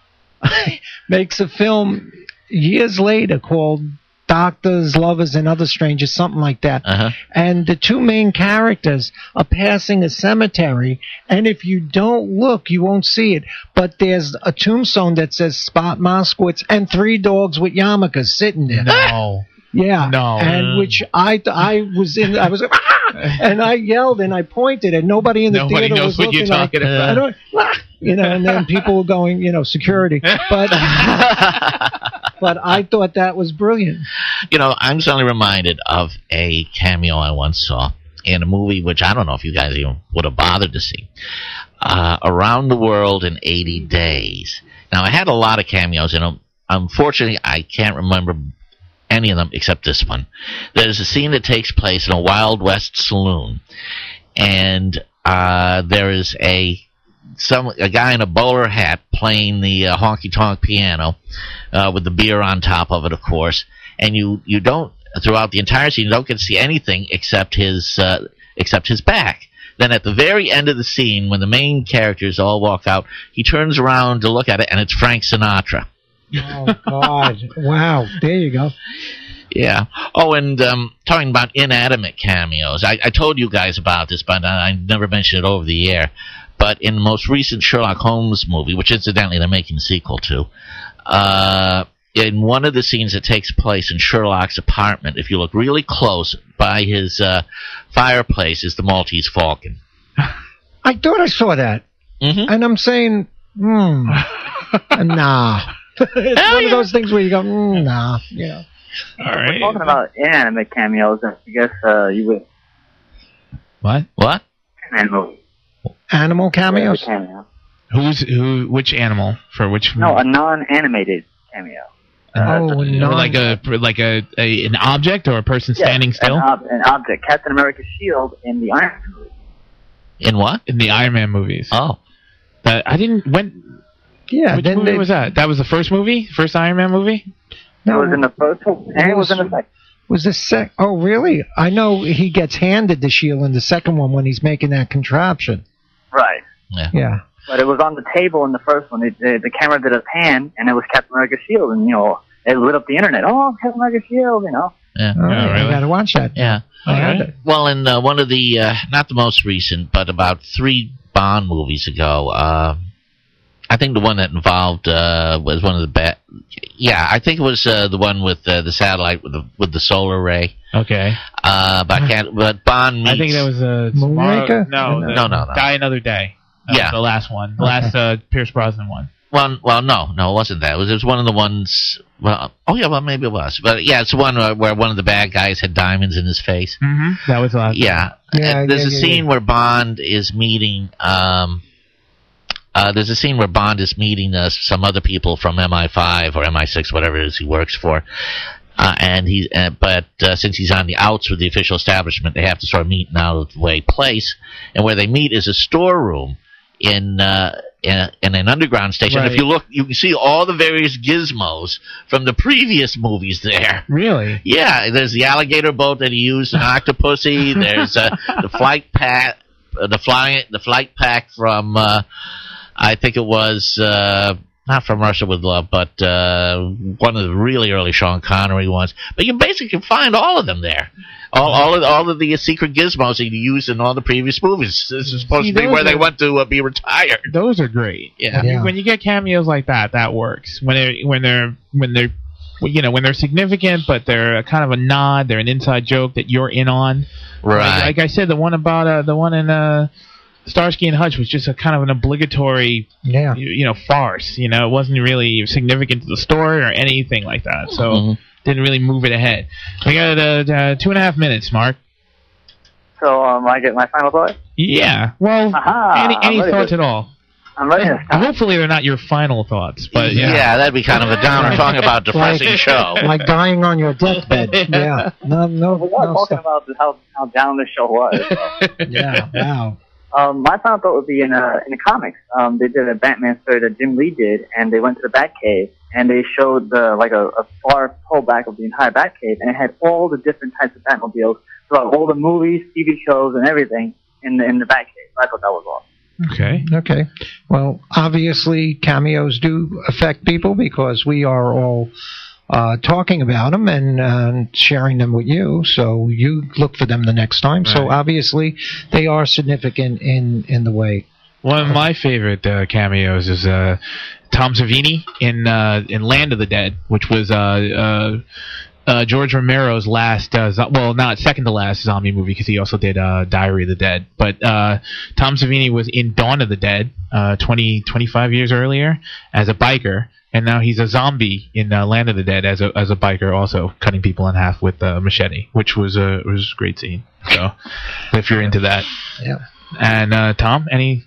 years later called Doctors, Lovers, and Other Strangers, something like that. And the 2 main characters are passing a cemetery, and if you don't look, you won't see it. But there's a tombstone that says Spot Moskowitz and 3 dogs with yarmulkes sitting there. No. Yeah. No. And which I was like, ah! And I yelled and I pointed, and nobody in the theater was looking. Nobody knows what you're talking about. And then people were going, security. But I thought that was brilliant. I'm suddenly reminded of a cameo I once saw in a movie which I don't know if you guys even would have bothered to see. Around the World in 80 Days. Now, I had a lot of cameos in them. Unfortunately, I can't remember any of them except this one. There's a scene that takes place in a Wild West saloon, and there is a guy in a bowler hat playing the honky-tonk piano with the beer on top of it, of course, and you don't, throughout the entire scene, you don't get to see anything except his back. Then at the very end of the scene, when the main characters all walk out, he turns around to look at it, and it's Frank Sinatra. Oh, God. Wow. There you go. Yeah. Oh, and talking about inanimate cameos, I told you guys about this, but I never mentioned it over the air. But in the most recent Sherlock Holmes movie, which incidentally they're making a sequel to, in one of the scenes that takes place in Sherlock's apartment, if you look really close by his fireplace, is the Maltese Falcon. I thought I saw that. Mm-hmm. And I'm saying, nah. It's one of those things where you go, nah. Yeah. All right. We're talking about inanimate cameos, and I guess you would. What? Animal cameos? Cameo. Which animal for which? No, a non-animated cameo. Like an object or a person standing still? An object. Captain America's shield in the Iron Man movie. In what? In the Iron Man movies. Oh. I didn't... When... Yeah. Which movie was that? That was the first movie? First Iron Man movie? No. It was in the first one, and it was in the second. Was the Oh, really? I know he gets handed the shield in the second one when he's making that contraption. Right. Yeah. But it was on the table in the first one. The camera did a pan, and it was Captain America's shield, and, it lit up the internet. Oh, Captain America's shield, Yeah. Oh, really? I gotta watch that. Yeah. Okay. Well, in one of the, not the most recent, but about 3 Bond movies ago, I think the one that involved was one of the bad. Yeah, I think it was the one with the satellite with the solar ray. Okay. But Bond meets... I think that was Moonraker? No. Die Another Day. The last one. The last Pierce Brosnan one. Well, no, it wasn't that. It was one of the ones... maybe it was. But, yeah, it's the one where one of the bad guys had diamonds in his face. Mm-hmm. That was the last one. There's a scene where Bond is meeting... there's a scene where Bond is meeting some other people from MI5 or MI6, whatever it is he works for. But since he's on the outs with the official establishment, they have to sort of meet in an out-of-the-way place. And where they meet is a storeroom in an underground station. Right. If you look, you can see all the various gizmos from the previous movies there. Really? Yeah, there's the alligator boat that he used in Octopussy. There's the flight pack, the flight pack from I think it was not From Russia with Love, but one of the really early Sean Connery ones. But you basically can find all of them there. All of the secret gizmos that you used in all the previous movies. This is supposed to be where they went to be retired. Those are great. Yeah. When you get cameos like that, that works. When they're significant, but they're kind of a nod. They're an inside joke that you're in on. Right. Like I said, the one in Starsky and Hutch was just a kind of an obligatory, farce. It wasn't really significant to the story or anything like that. So didn't really move it ahead. We got 2.5 minutes, Mark. So I get my final thought? Yeah. Well, any thoughts at all? I'm ready to start. Hopefully they're not your final thoughts, but yeah, that'd be kind of a downer talking about depressing show. Like dying on your deathbed. Yeah. No. We're not talking about how down the show was. So. Yeah. Wow. My final thought would be in the comics. They did a Batman story that Jim Lee did, and they went to the Batcave, and they showed a far pullback of the entire Batcave, and it had all the different types of Batmobiles throughout all the movies, TV shows, and everything in the Batcave. I thought that was awesome. Okay. Well, obviously, cameos do affect people because we are all talking about them and sharing them with you, so you look for them the next time. Right. So obviously, they are significant in the way. One of my favorite cameos is Tom Savini in Land of the Dead, which was George Romero's last, not second to last zombie movie, because he also did Diary of the Dead. But Tom Savini was in Dawn of the Dead 25 years earlier as a biker, and now he's a zombie in Land of the Dead as a biker, also cutting people in half with a machete, which was a great scene. So if you're into that, yeah. And Tom, any?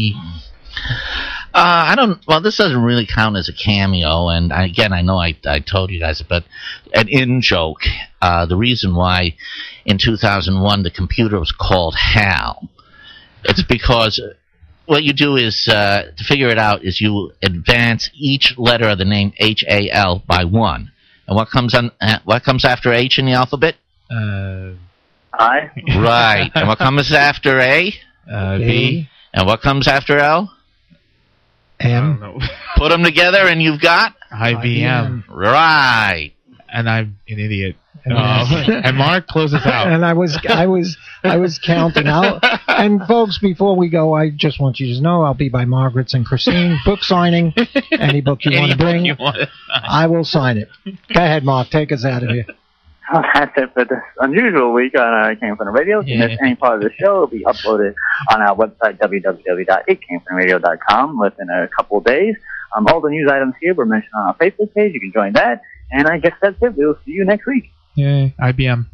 I don't. Well, this doesn't really count as a cameo, and I know I told you guys, but an in-joke. The reason why in 2001 the computer was called HAL, it's because what you do is to figure it out is you advance each letter of the name HAL by 1, and what comes after H in the alphabet? I. Right, and what comes after A? B. And what comes after L? M. Put them together and you've got IBM. Right. And I'm an idiot. And Mark closes out. And I was I was counting out. And folks, before we go, I just want you to know I'll be by Margaret's and Christine book signing. Any book you want to bring, I will sign it. Go ahead, Mark. Take us out of here. Well, that's it for this unusual week on It Came From the Radio. If you miss any part of the show, it'll be uploaded on our website, www.itcamefromtheradio.com, within a couple of days. All the news items here were mentioned on our Facebook page. You can join that. And I guess that's it. We'll see you next week. Yay, IBM.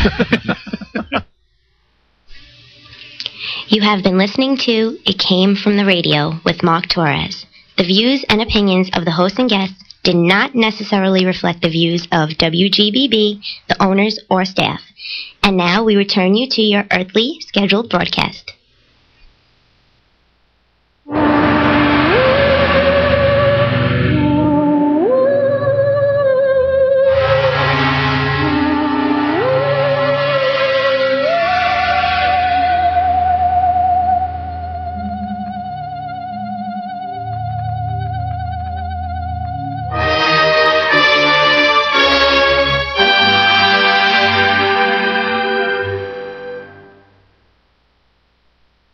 You have been listening to It Came From the Radio with Mark Torres. The views and opinions of the host and guests did not necessarily reflect the views of WGBB, the owners, or staff. And now we return you to your earthly scheduled broadcast.